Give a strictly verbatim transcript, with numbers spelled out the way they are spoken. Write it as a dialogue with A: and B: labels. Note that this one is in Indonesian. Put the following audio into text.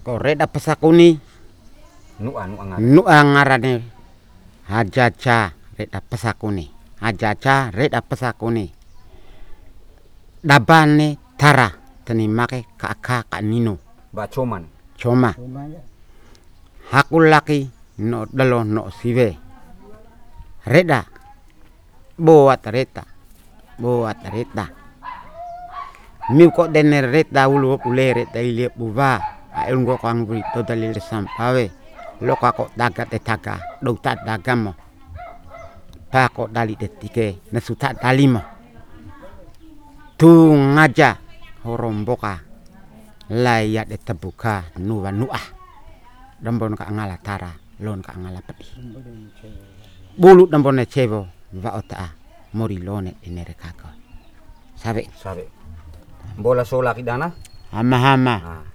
A: ko reda pesakuni
B: Nu'a nu'a ngara.
A: nu'a ngarane hajaja reda pesakuni hajaja reda pesakuni dabane tara tani make kaka ka nino
B: Ba coman.
A: coma hakulaki no dalo no sive reda boat reta boat reta mi ko dene reta ulu ule reta ile buba ael ngo kang bri to dalil sampawe lo ka ko daga te taga do ta daga mo pa ko dali de tike na suta dalimo tu ngaja horomboka laya de tebuka nuwa nuah dambon ka ngala tara lon ka ngala pedi bulu dambon ne cevo va ota mori lone inere kako sabe
B: Sabe. Bola sola kidana.
A: hama hama
B: Ah.